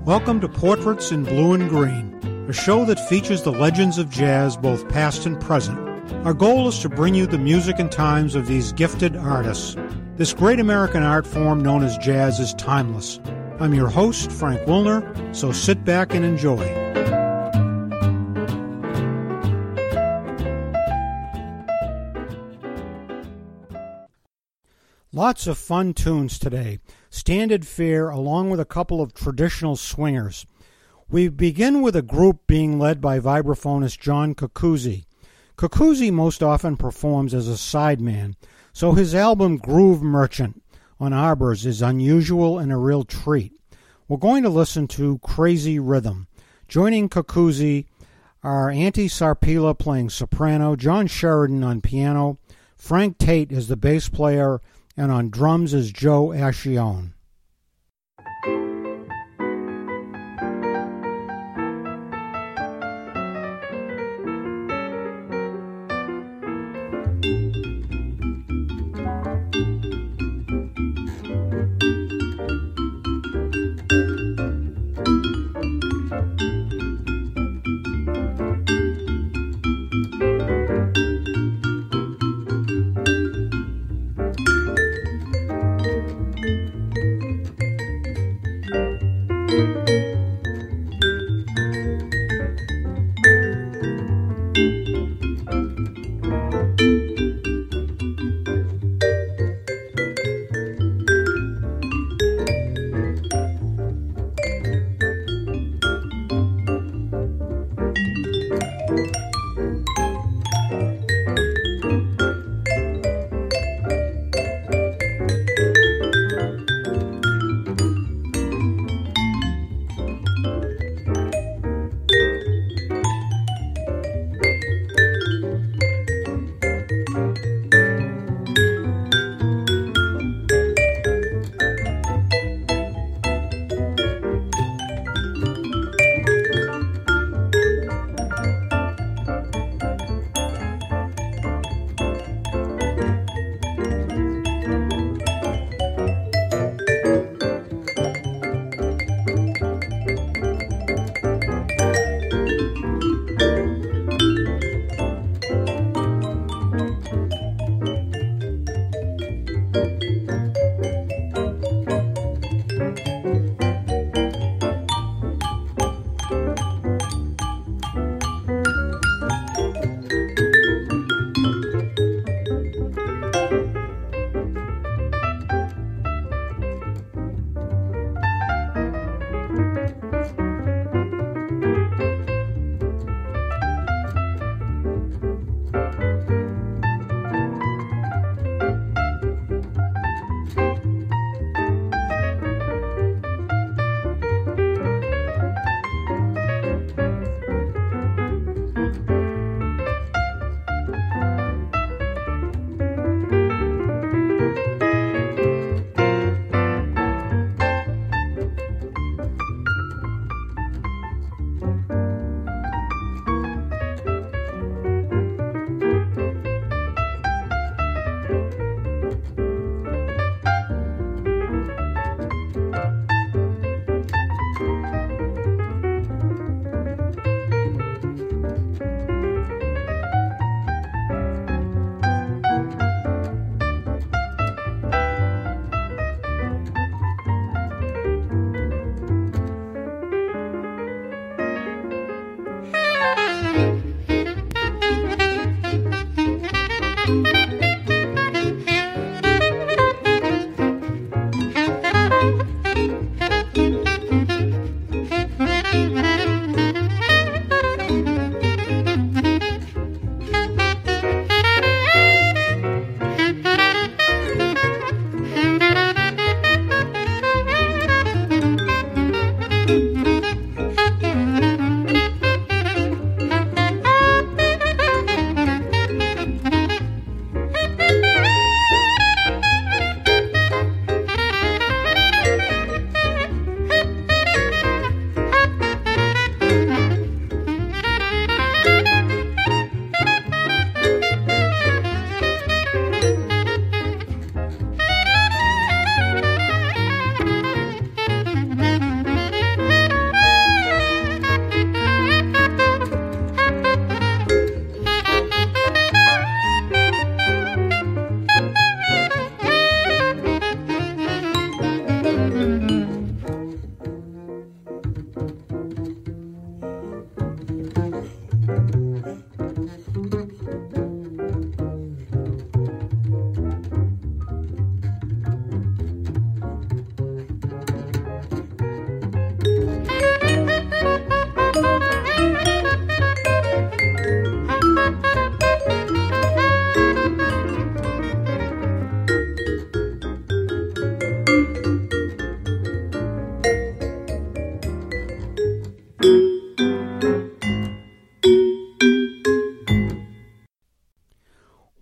Welcome to Portraits in Blue and Green, a show that features the legends of jazz, both past and present. Our goal is to bring you the music and times of these gifted artists. This great American art form known as jazz is timeless. I'm your host, Frank Wilner, so sit back and enjoy. Lots of fun tunes today. Standard fare along with a couple of traditional swingers. We begin with a group being led by vibraphonist John Cocuzzi. Cocuzzi most often performs as a sideman, so his album Groove Merchant on Arbors is unusual and a real treat. We're going to listen to Crazy Rhythm. Joining Cocuzzi are Auntie Sarpila playing soprano, John Sheridan on piano, Frank Tate is the bass player, and on drums is Joe Ascione.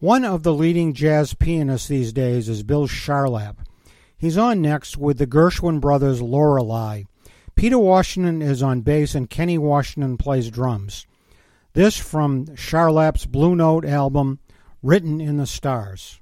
One of the leading jazz pianists these days is Bill Charlap. He's on next with the Gershwin brothers' Lorelei. Peter Washington is on bass and Kenny Washington plays drums. This from Charlap's Blue Note album, Written in the Stars.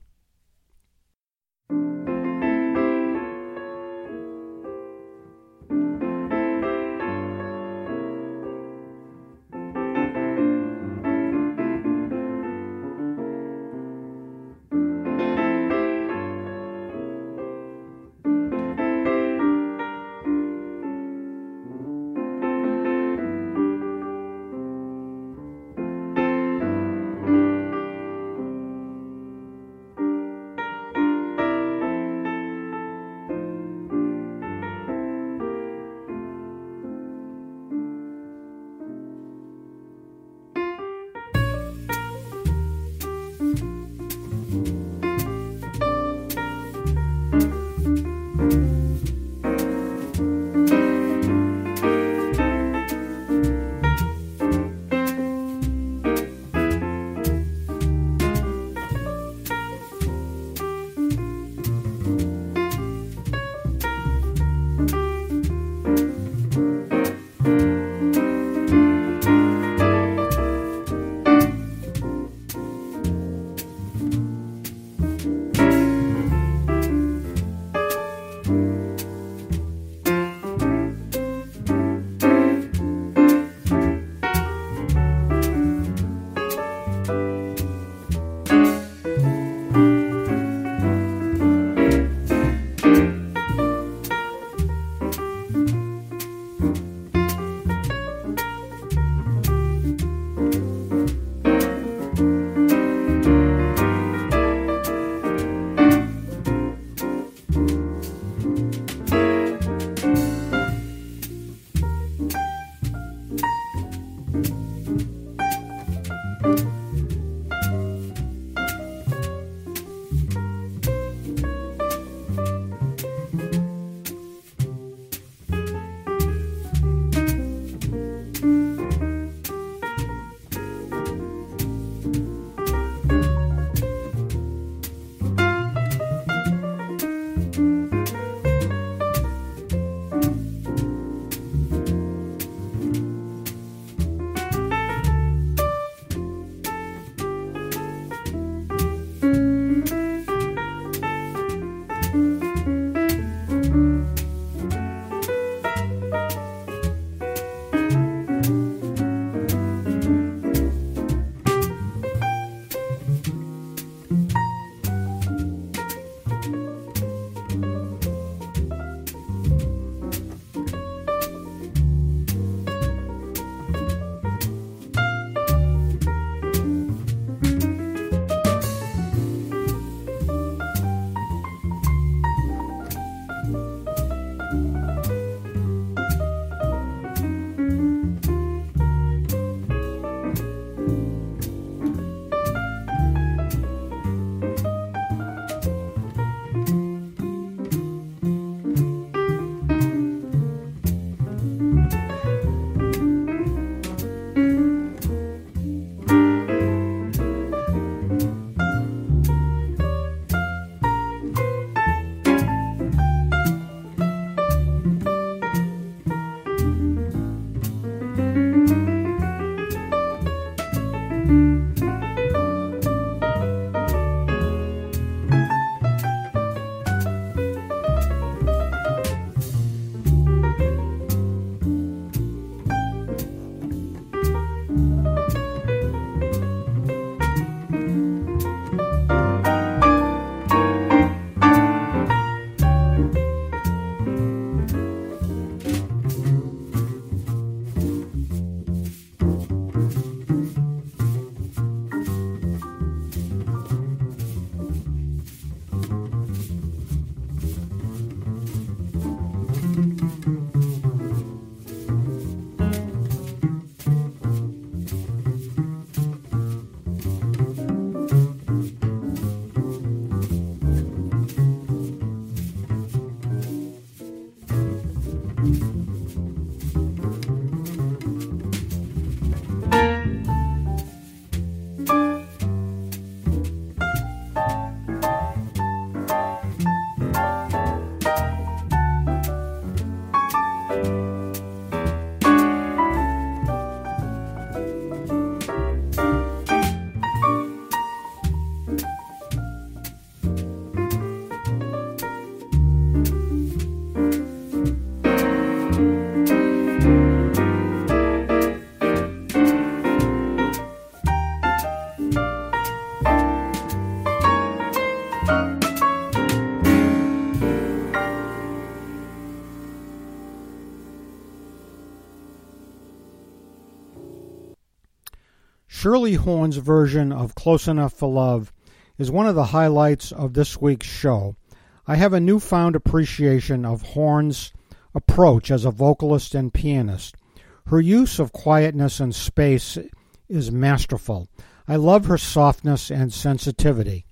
Shirley Horn's version of Close Enough for Love is one of the highlights of this week's show. I have a newfound appreciation of Horn's approach as a vocalist and pianist. Her use of quietness and space is masterful. I love her softness and sensitivity.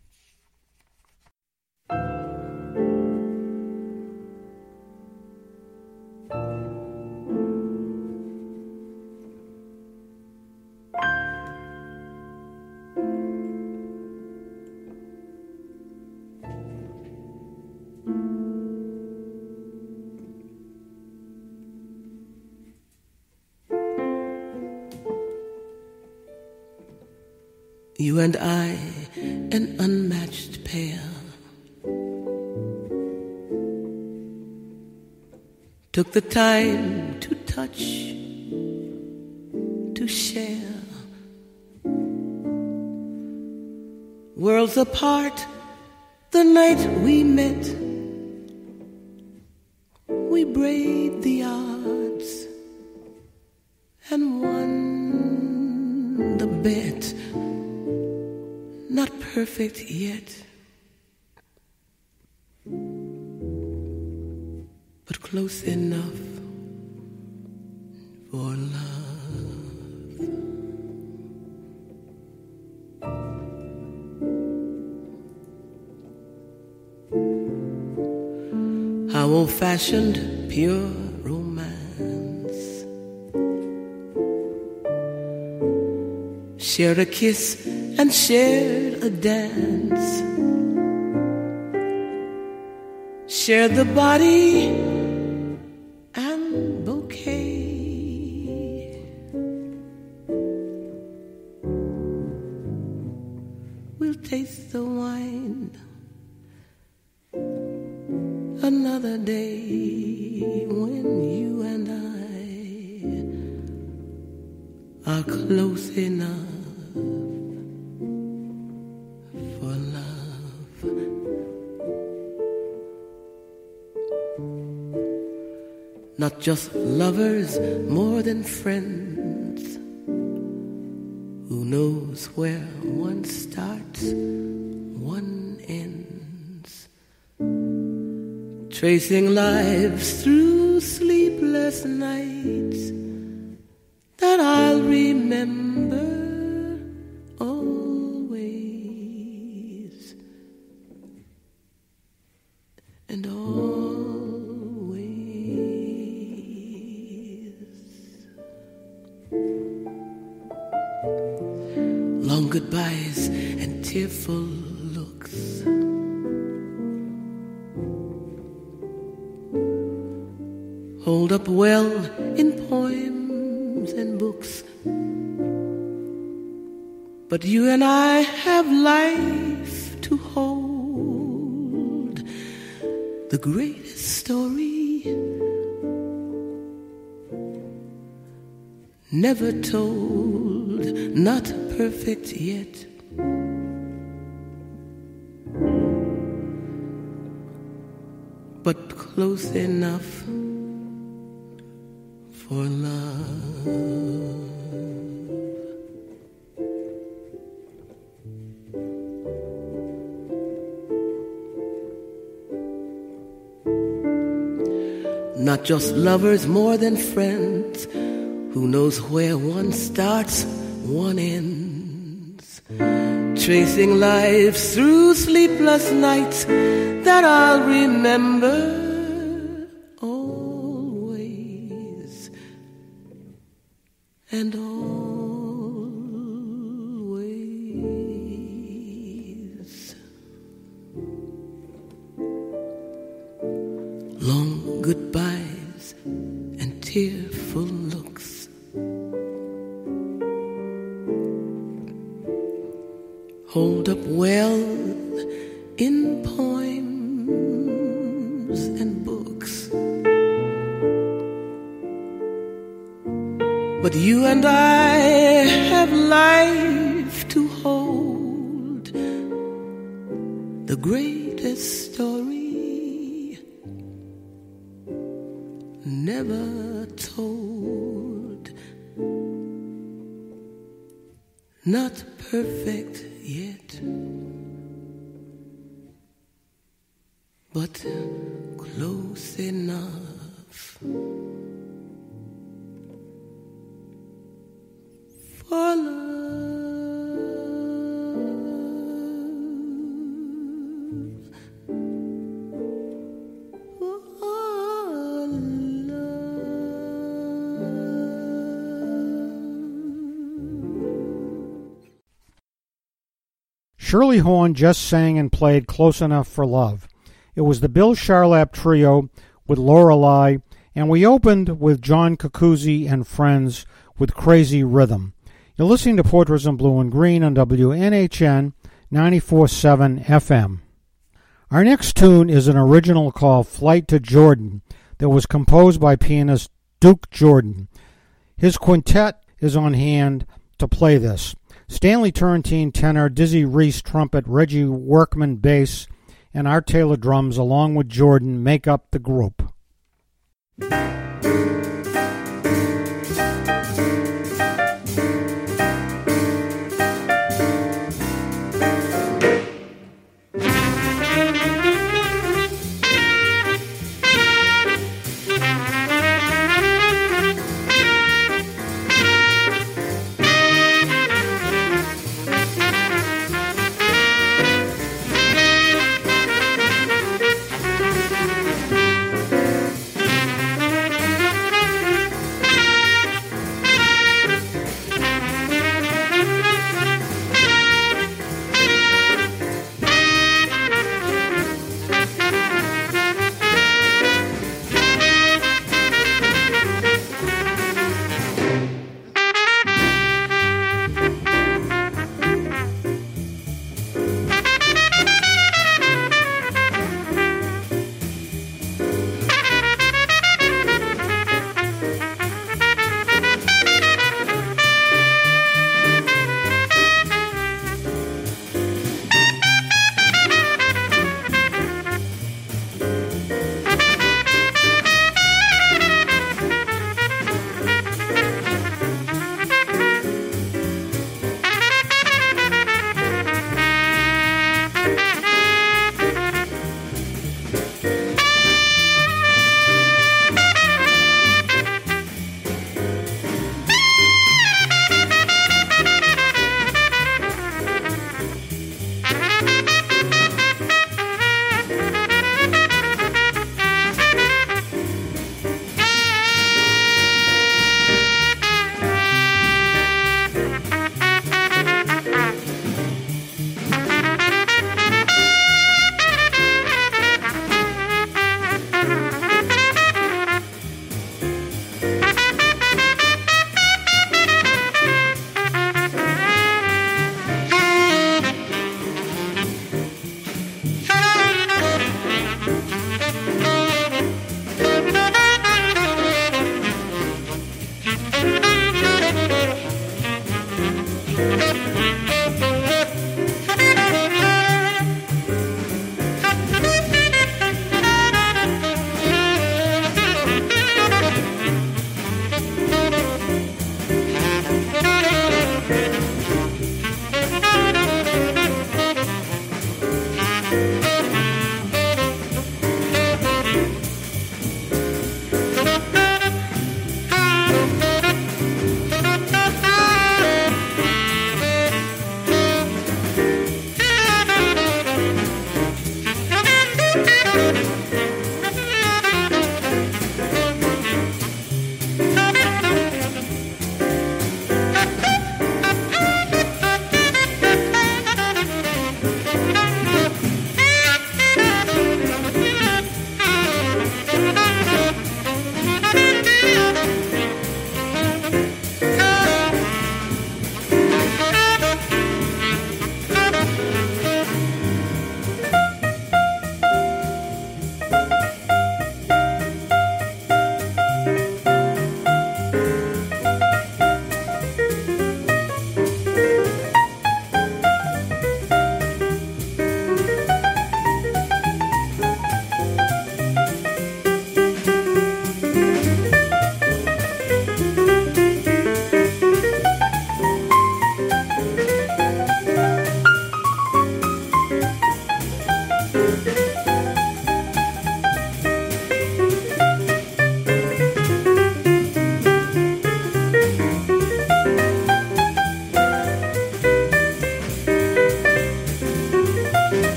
You and I, an unmatched pair, took the time to touch, to share. Worlds apart, the night we met, we braved the odds and won the bet. Not perfect yet, but close enough for love. How old-fashioned, pure romance. Shared a kiss and shared a dance, shared the body and bouquet. We'll taste the wine another day when you and I are close enough. Not just lovers, more than friends. Who knows where one starts, one ends. Tracing lives through sleepless nights that I'll remember always and always. Long goodbyes and tearful looks, hold up well in poems and books. But you and I have life to hold, the greatest story never told, not perfect yet, but close enough for love. Not just lovers, more than friends. Who knows where one starts, one ends. Tracing lives through sleepless nights that I'll remember always and always. Long goodbyes and tearful looks, hold up well in poems and books. but you and I have life to hold. The greatest story never told. Not perfect yet, but close enough for love. Oh, love. Shirley Horn just sang and played Close Enough for Love. It was the Bill Charlap Trio with Lorelei, and we opened with John Cacuzzi and Friends with Crazy Rhythm. You're listening to Portraits in Blue and Green on WNHN 94.7 FM. Our next tune is an original called Flight to Jordan that was composed by pianist Duke Jordan. His quintet is on hand to play this. Stanley Turrentine tenor, Dizzy Reese trumpet, Reggie Workman bass, and Art Taylor drums along with Jordan make up the group.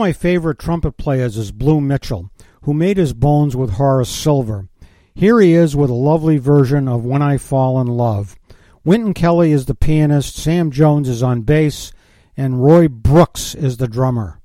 my favorite trumpet players is Blue Mitchell, who made his bones with Horace Silver. Here he is with a lovely version of When I Fall in Love. Wynton Kelly is the pianist, Sam Jones is on bass, and Roy Brooks is the drummer.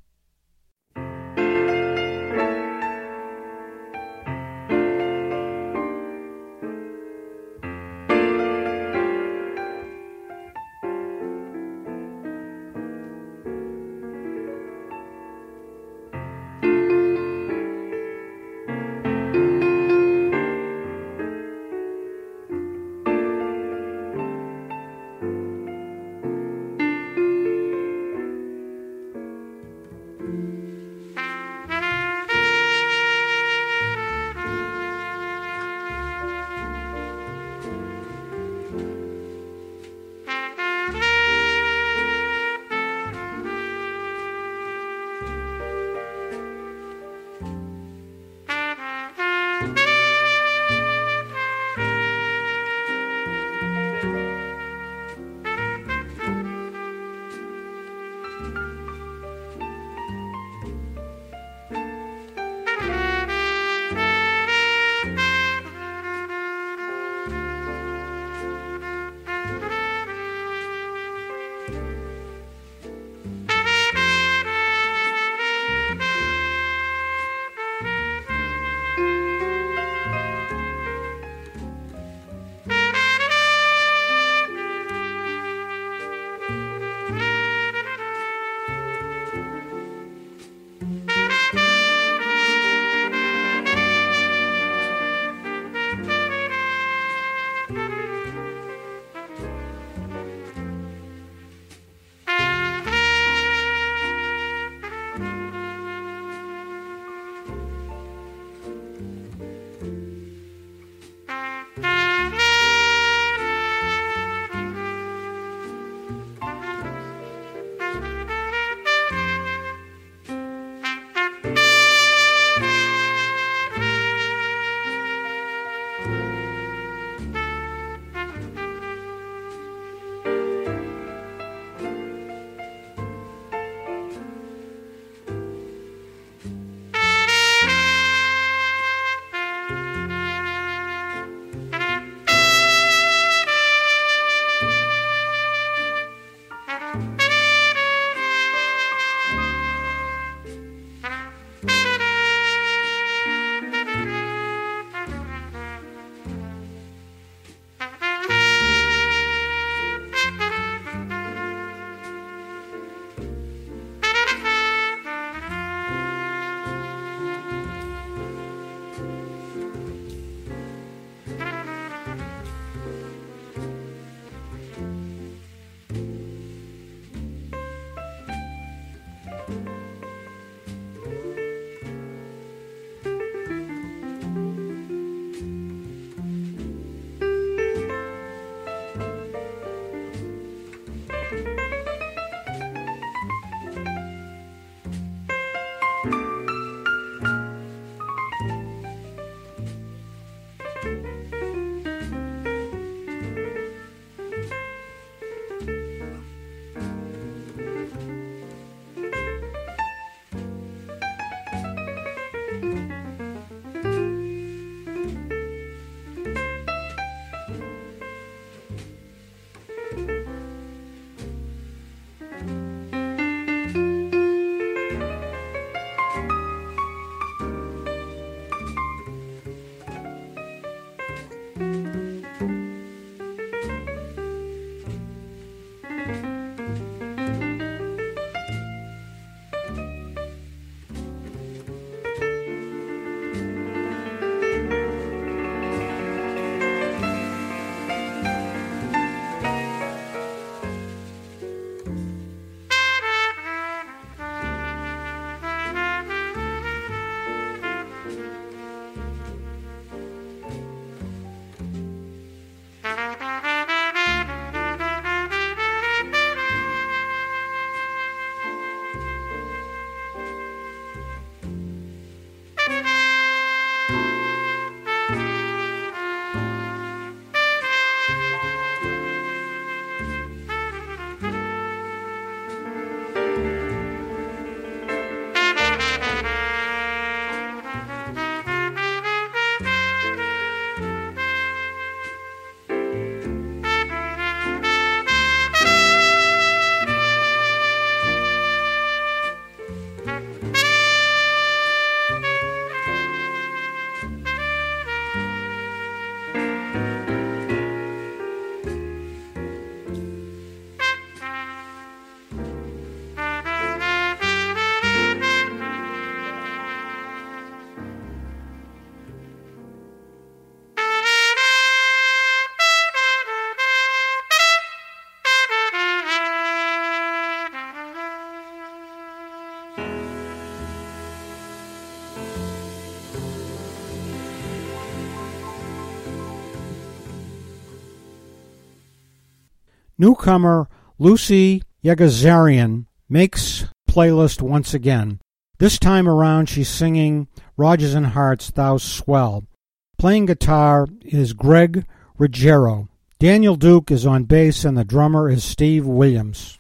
Newcomer Lucy Yegazarian makes playlist once again. This time around she's singing Rodgers and Hart's Thou Swell. Playing guitar is Greg Ruggiero. Daniel Duke is on bass and the drummer is Steve Williams.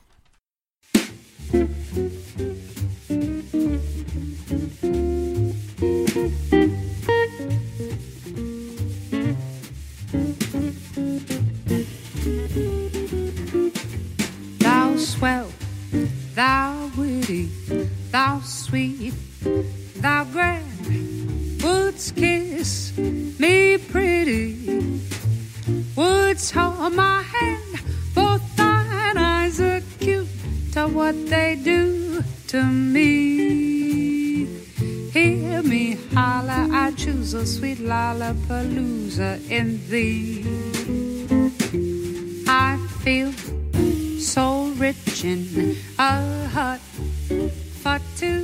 Thou swell, thou witty, thou sweet, thou grand, wouldst kiss me pretty, wouldst hold my hand, both thine eyes are cute to what they do to me. Hear me holler, I choose a sweet lollapalooza in thee. I feel so rich in a hut for two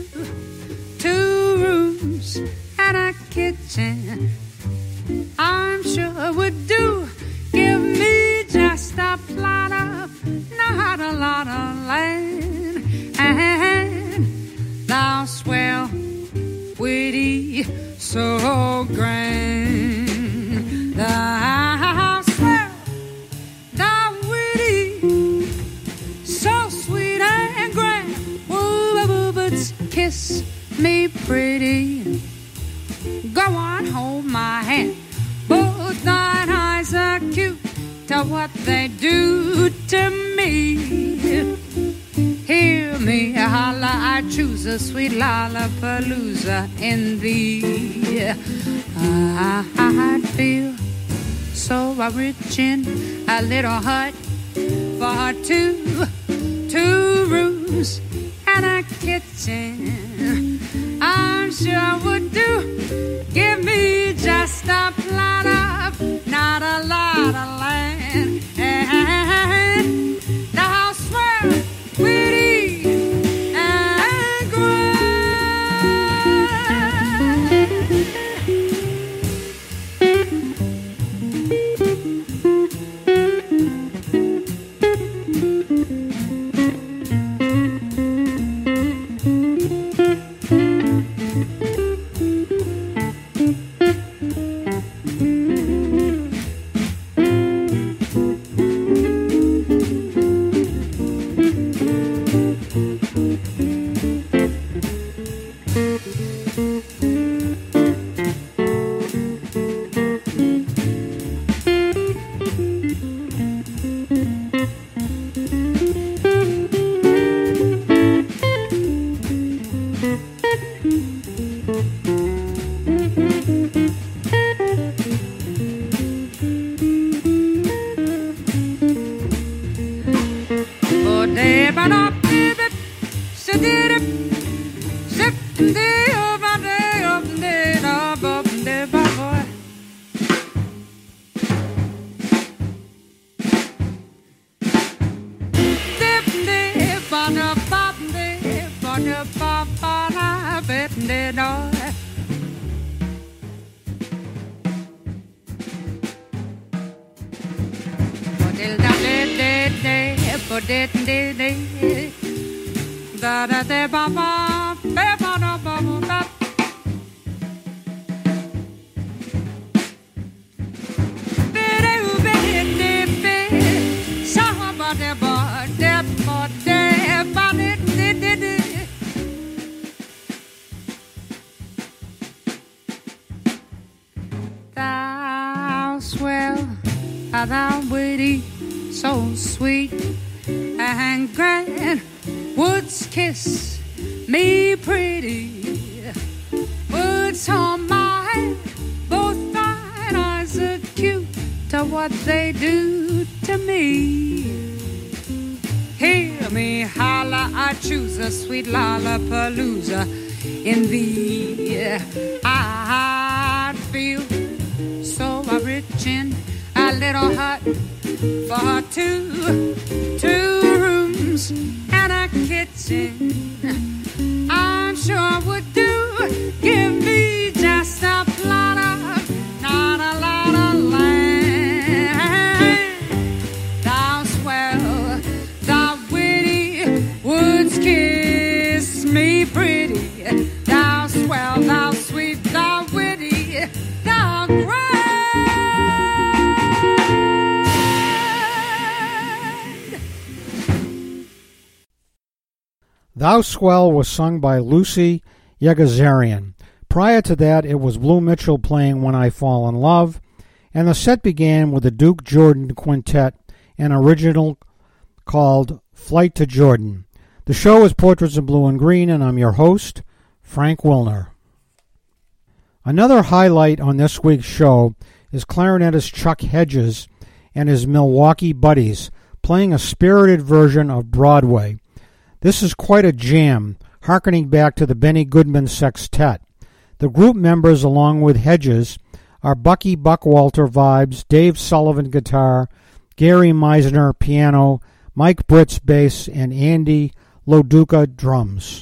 rooms and a kitchen. I'm sure would do. Give me just a plot of, not a lot of land. And thou swell, witty, so grand. Thou swell, thou witty, so sweet and grand. Woo-ba-boo-boots, kiss me pretty. Go on, hold my hand. Both thine eyes are cute to what they do to me. Hear me holler, I choose a sweet lollapalooza in thee. I'd feel so rich in a little hut for two rooms and a kitchen. I'm sure would do. Give me just a plot of, not a lot of land. And thou swell, witty and grand. Thou swell, thou witty, so sweet and grand, wouldst kiss me pretty, wouldst hold my hand, both thine eyes are cute to what they do to me. Hear me holler, I choose a sweet lollapalooza in thee. I'd feel so rich in a little hut for two rooms and a kitchen. I'm sure would do. Give me just a plot of, not a lot of land. Thou swell, Thou Swell was sung by Lucy Yegazarian. Prior to that, it was Blue Mitchell playing When I Fall in Love, and the set began with the Duke Jordan Quintet, an original called Flight to Jordan. The show is Portraits in Blue and Green, and I'm your host, Frank Wilner. Another highlight on this week's show is clarinetist Chuck Hedges and his Milwaukee buddies playing a spirited version of Broadway. This is quite a jam, harkening back to the Benny Goodman Sextet. The group members, along with Hedges, are Bucky Buckwalter vibes, Dave Sullivan guitar, Gary Meisner piano, Mike Britz bass, and Andy Loduca drums.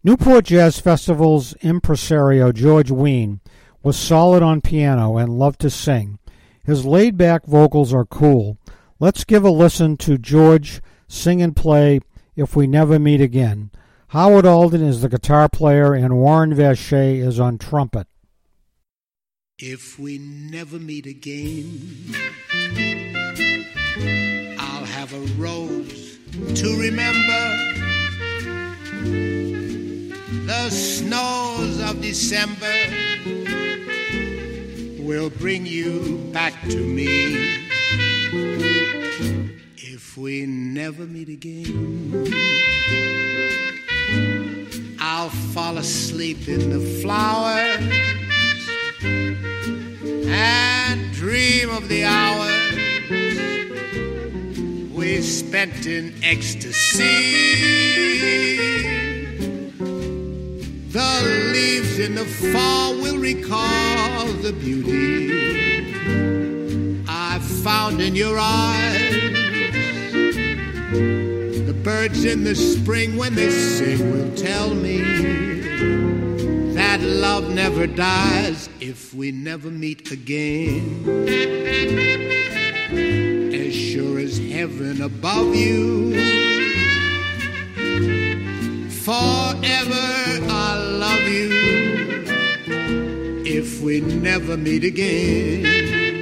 Newport Jazz Festival's impresario George Wein was solid on piano and loved to sing. His laid-back vocals are cool. Let's give a listen to George sing and play If We Never Meet Again. Howard Alden is the guitar player and Warren Vacher is on trumpet. If we never meet again, I'll have a rose to remember the snows of December will bring you back to me. If we never meet again, I'll fall asleep in the flowers and dream of the hours we spent in ecstasy. The leaves in the fall will recall the beauty I found in your eyes. The birds in the spring when they sing will tell me that love never dies if we never meet again. As sure as heaven above you, forever I'll love you if we never meet again.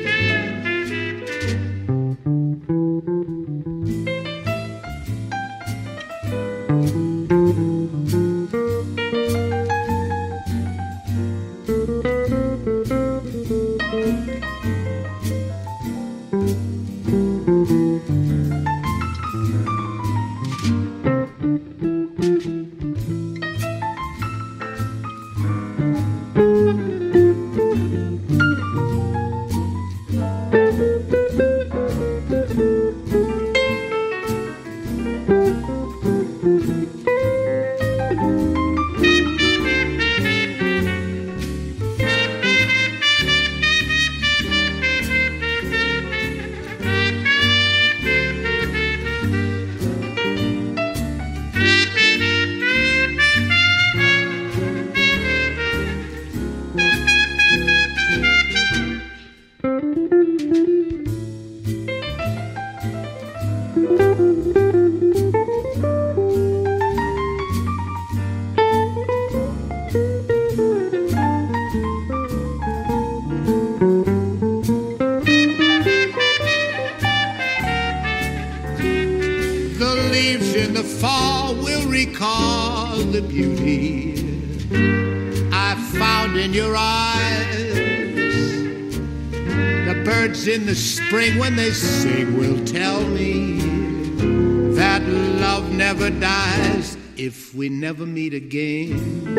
Spring when they sing will tell me that love never dies if we never meet again.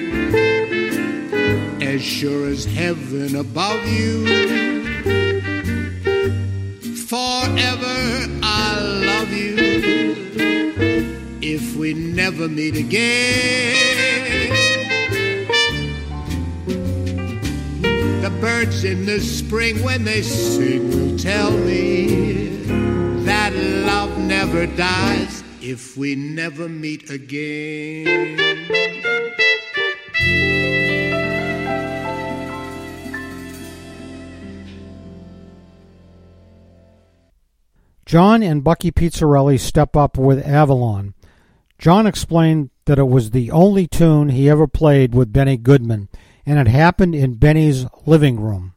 As sure as heaven above you, forever I'll love you if we never meet again. The birds in the spring when they sing will tell me that love never dies if we never meet again. John and Bucky Pizzarelli step up with Avalon. John explained that it was the only tune he ever played with Benny Goodman, and it happened in Benny's living room.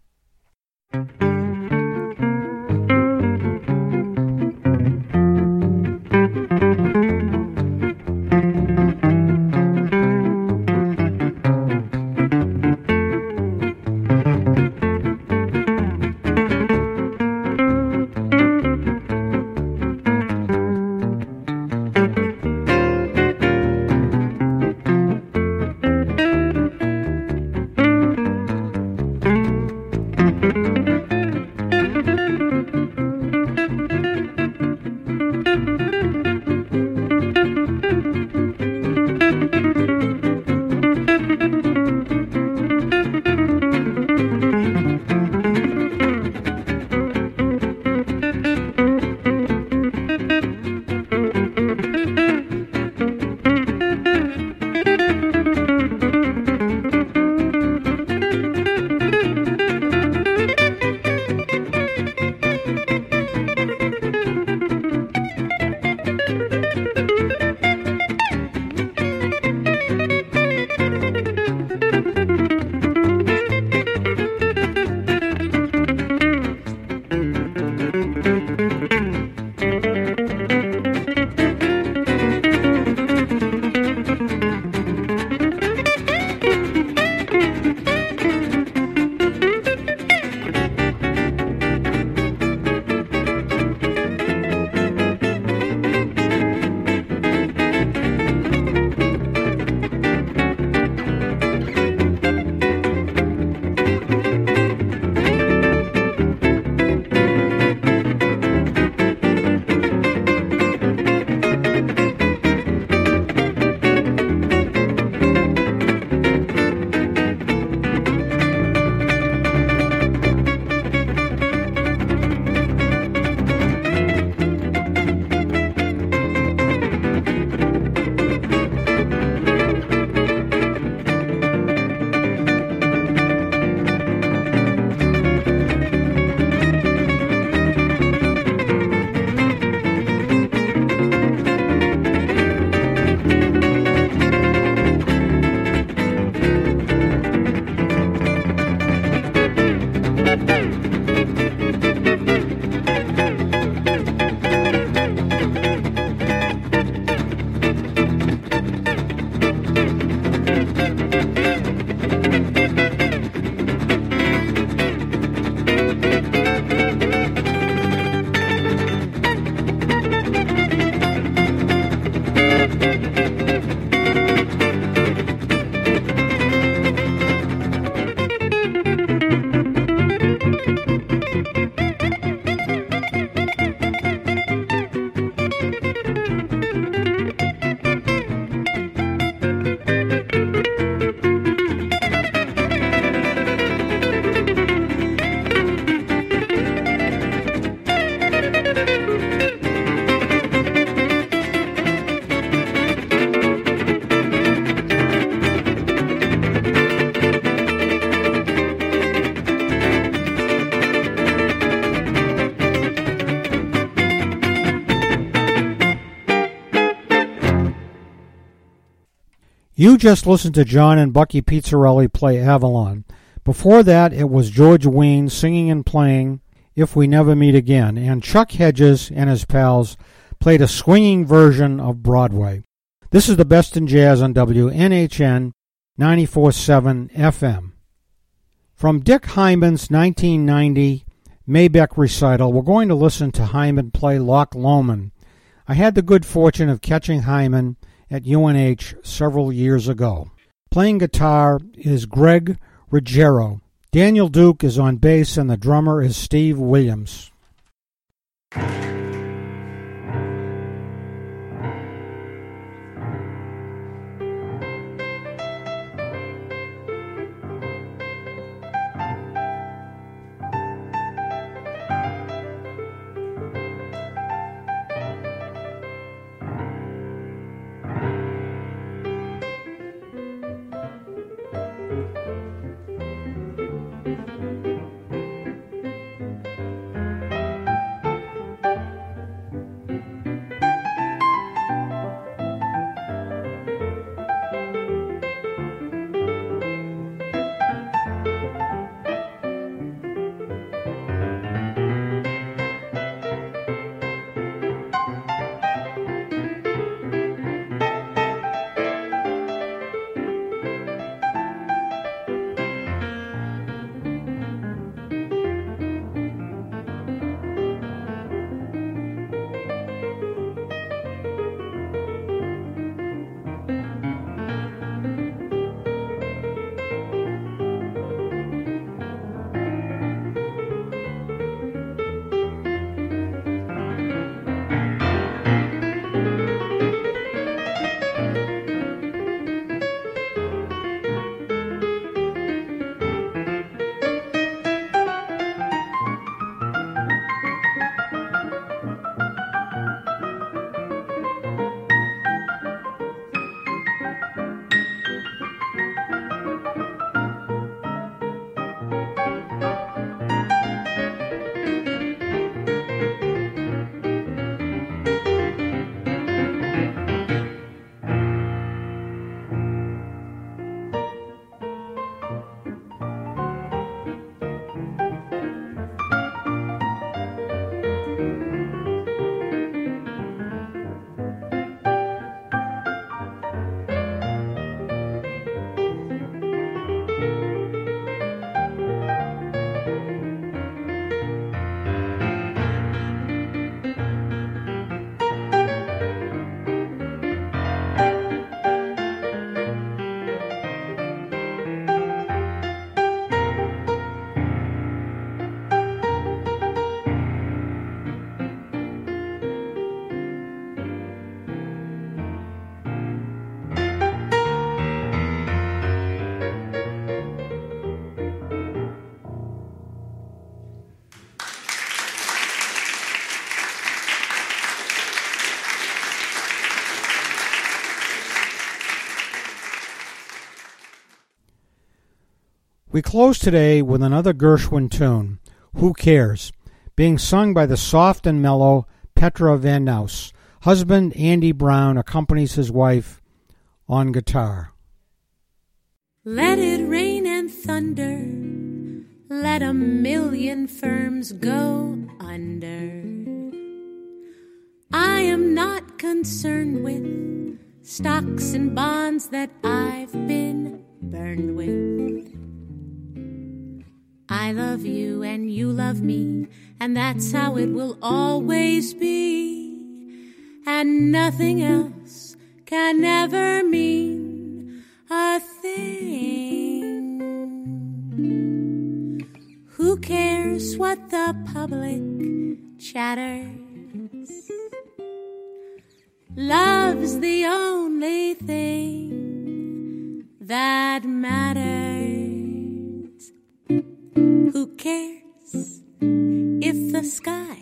You just listened to John and Bucky Pizzarelli play Avalon. Before that, it was George Wein singing and playing If We Never Meet Again, and Chuck Hedges and his pals played a swinging version of Broadway. This is the best in jazz on WNHN 94.7 FM. From Dick Hyman's 1990 Maybeck recital, we're going to listen to Hyman play Loch Lomond. I had the good fortune of catching Hyman at UNH several years ago. Playing guitar is Greg Ruggiero. Daniel Duke is on bass and the drummer is Steve Williams. We close today with another Gershwin tune, Who Cares?, being sung by the soft and mellow Petra Van Naus. Husband Andy Brown accompanies his wife on guitar. Let it rain and thunder, let a million firms go under. I am not concerned with stocks and bonds that I've been burned with. I love you and you love me, and that's how it will always be. And nothing else can ever mean a thing. Who cares what the public chatters? Love's the only thing that matters. Who cares if the sky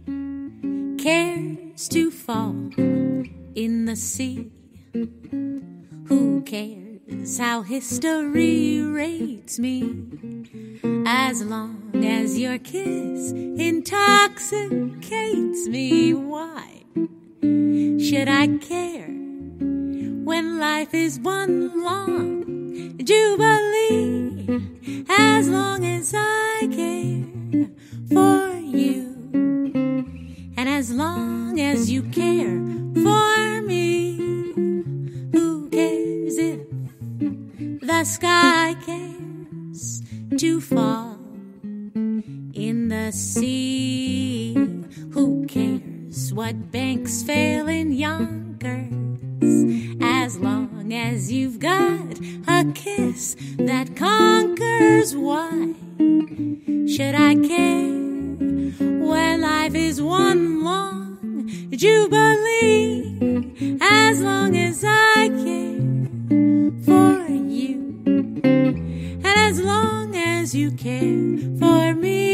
cares to fall in the sea? Who cares how history rates me? As long as your kiss intoxicates me, why should I care when life is one long jubilee? As long as I care for you, and as long as you care for me, who cares if the sky cares to fall in the sea? Who cares what banks fail in Yonkers, as long as you've got a kiss that conquers? Why should I care when life is one long jubilee? As long as I care for you, and as long as you care for me.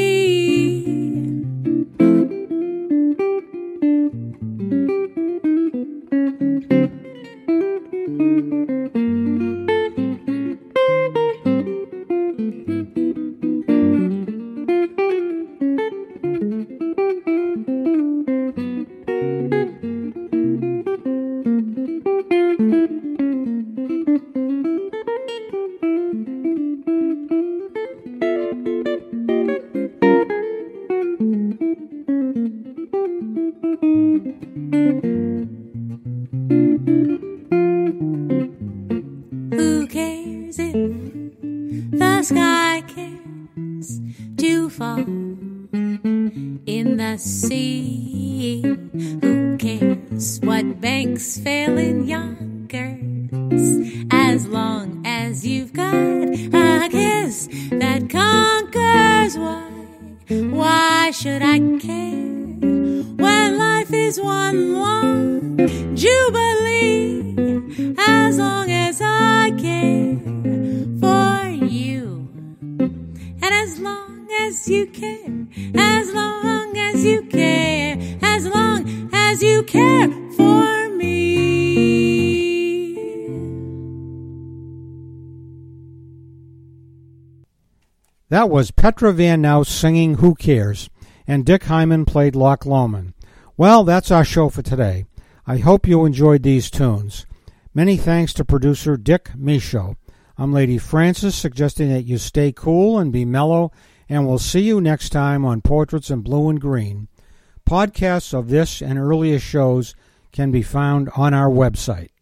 Who cares if the sky cares to fall in the sea? Who cares what banks fail in Yonkers, as long as you've got a kiss that conquers? Why should I care when life is one long jubilee? As long as I care for you, and as long as you care, as long as you care, as long as you care for me. That was Petra Van Nous singing Who Cares, and Dick Hyman played Loch Lomond. Well, that's our show for today. I hope you enjoyed these tunes. Many thanks to producer Dick Michaud. I'm Lady Francis, suggesting that you stay cool and be mellow, and we'll see you next time on Portraits in Blue and Green. Podcasts of this and earlier shows can be found on our website.